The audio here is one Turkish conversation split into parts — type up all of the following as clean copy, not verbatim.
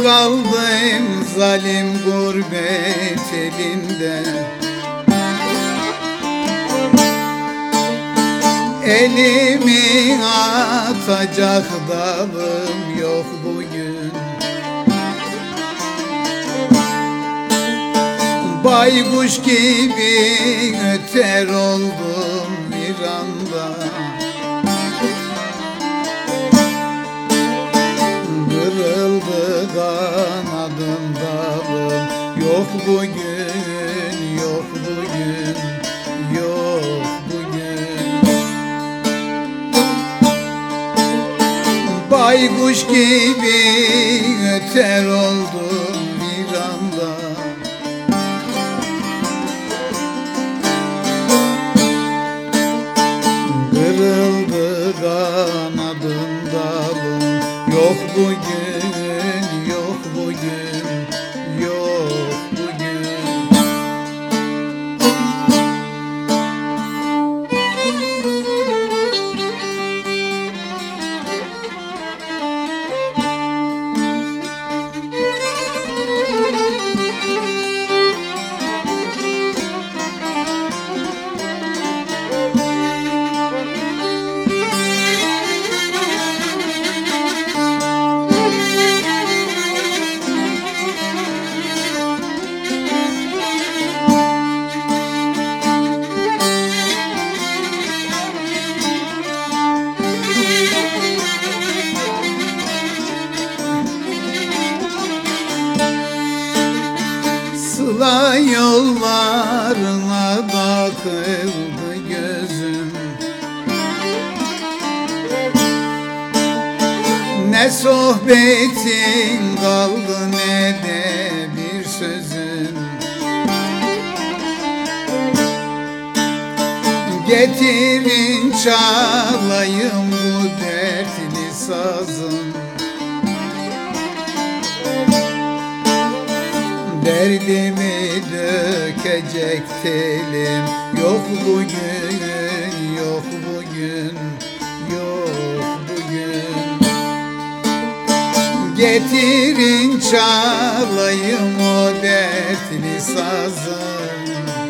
kaldım zalim gurbet elinde. Elimi atacak dalım yok bugün. Baykuş gibi öter oldum bir anda. Kırıldı kanadım dalım yok bugün, yok bugün, yok bugün. Baykuş gibi öter oldum bir anda. Kırıldı kanadım dalım yok bugün, yok bugün, yok bugün. Sıla yollarına bakıldı gözüm. Ne sohbetin kaldı ne de bir sözün. Getirin çalayım bu dertli sazım. Derdimi dökecek telim yok bugün, yok bugün, yok bugün. Getirin çalayım o dertli sazım.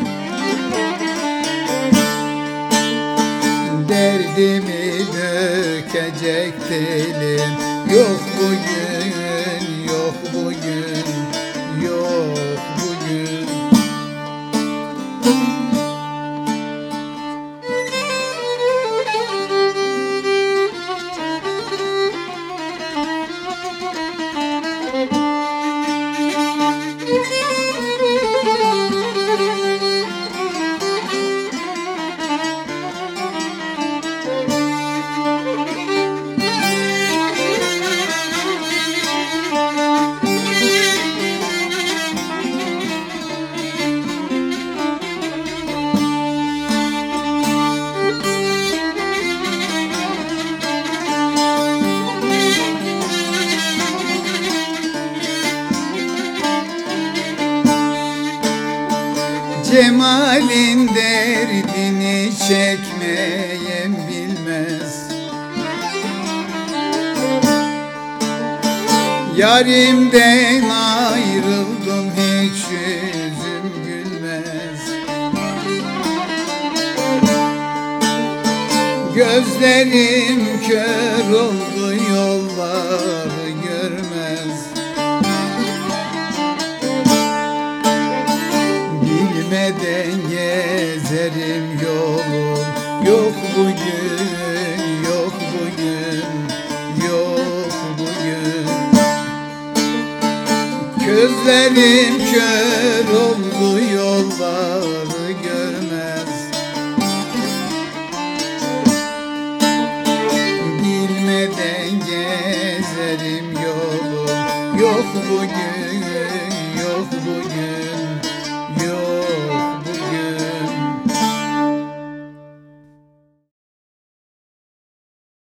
Derdimi dökecek telim yok bugün, yok bugün, yok bugün. Cemalin derdini çekmeyen bilmez. Yarimden ayrıldım hiç yüzüm gülmez. Gözlerim kör oldu yolları görmez. Bilmeden gezerim yolum yok bugün, yok bugün, yok bugün. Gözlerim kör oldu yolları görmez. Bilmeden gezerim yolum yok bugün.